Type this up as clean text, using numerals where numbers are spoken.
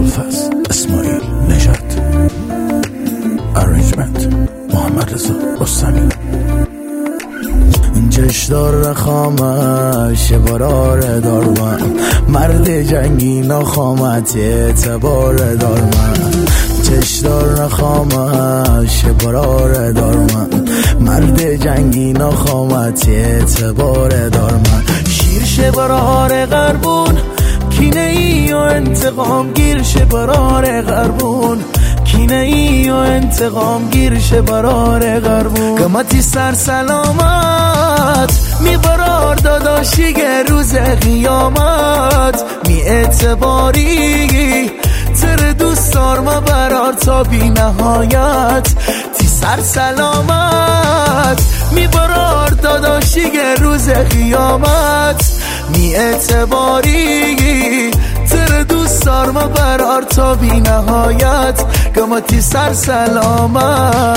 ابوالفضل اسماعیل نژاد، ارنجمنت محمد رضا رستمی. جشدار خامش برار دارم، مرد جنگی ناخامت اعتبار دارم. جشدار خامش برار دارم، مرد جنگی ناخامت اعتبار دارم. شیر برار غربون کینه ای و انتقام گیر شه برار غربون، کینه ای و انتقام گیر شه برار غربون. قمتی سر سلامت می برار داداشی روز قیامت، می اعتباری تر دوست دار ما برار تا بی نهایت. تی سر سلامت می برار داداشی روز قیامت، می اعتباری تر دوست دار ما برار تا بی نهایت. قمتی سر سلامت.